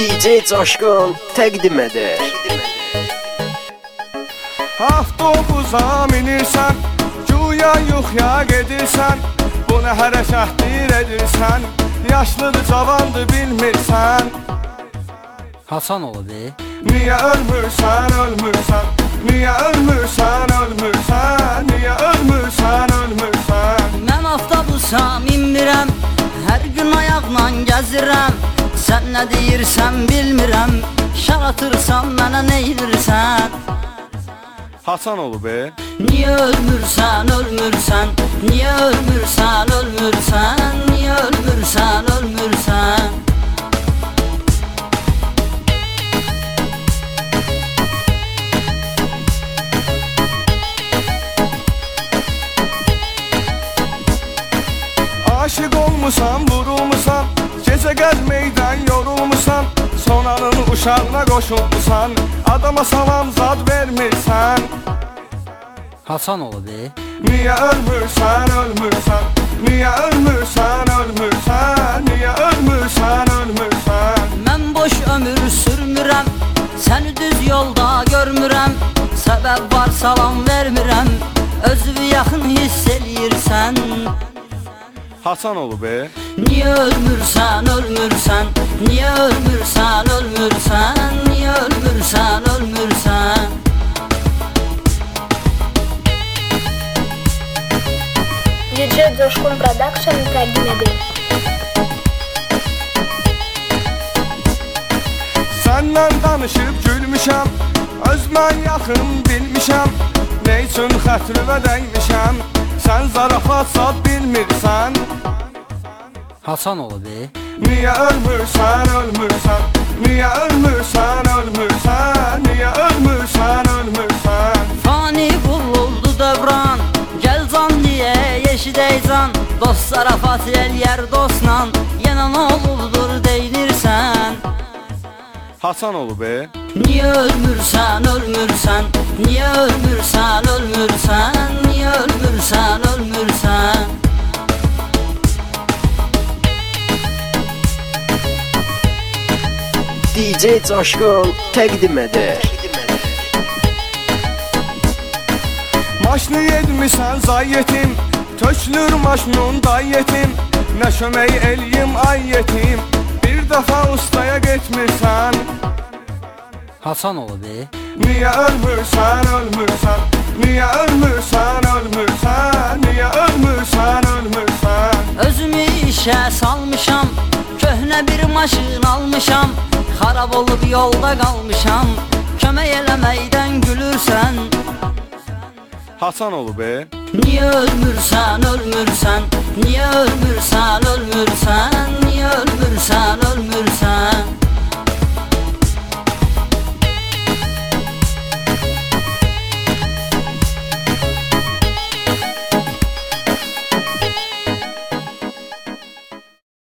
DJ Coşkun təqdim edir. Avtobusa minirsən, güya yuxuya gedirsən, bu nə hərəkətdir edirsən, yaşlıdır, cavandır bilmirsən. Hasan oldu. Niyə ölmürsən, ölmürsən, niyə ölmürsən, ölmürsən, niyə ölmürsən, ölmürsən. Mən avtobusa minmirəm, hər gün ayaqla gəzirəm. Sən nə deyirsən bilmirəm, şar atırsan mənə neylirsən. Hasan olub Niyə ölmürsən, ölmürsən, niyə ölmürsən, ölmürsən, niyə ölmürsən, ölmürsən. Aşık olmusan, vurulmusan, gecə gəzməkdən yorulmusan, sonanın uşağına qoşulmusan, adama salam zad vermirsən. Hasan oldu. Niyə ölmürsən, ölmürsən, niyə ölmürsən, ölmürsən, niyə ölmürsən, ölmürsən. Mən boş ömür sürmürəm, səni düz yolda görmürəm. Səbəb var salam vermirəm, özünü yaxın hiss eləyirsən. Hasan olub Niyə ölmürsən, ölmürsən, niyə ölmürsən, ölmürsən, niyə ölmürsən, ölmürsən. DJ Coşkun Production təqdim edir. Səndən danışıb gülmüşəm, özmən yaxın bilmişəm, nə üçün xətrimə dəymişəm, sən zarafat zad bilmirsən. Hasan oldu. Niyə ölmürsən, ölmürsən, niyə ölmürsən, ölmürsən, niyə ölmürsən, ölmürsən. Fani quruldu dövran, gəl can deyə yeşidəycan. Dost zarafat eləyər dostla, yenə nə olubdur deyilirsən. Hasan olub Niyə ölmürsən, ölmürsən, niyə ölmürsən, ölmürsən, niyə ölmürsən, ölmürsən. DJ Coşkun təqdim edir. Maşını yedmisən zayetim, tökülür maşnun dayetim, nə kömək eləyim ay yetim, bir dəfə ustaya getmirsən. Hasan oldu. Niyə ölmürsən, ölmürsən, niyə ölmürsən, ölmürsən, niyə ölmürsən, ölmürsən. Özümü işə salmışam, köhnə bir maşın almışam. Xarab olub yolda qalmışam, kömək eləməkdən gülürsən. Hasan olub Niyə ölmürsən, ölmürsən, niyə ölmürsən, ölmürsən, niyə ölmürsən,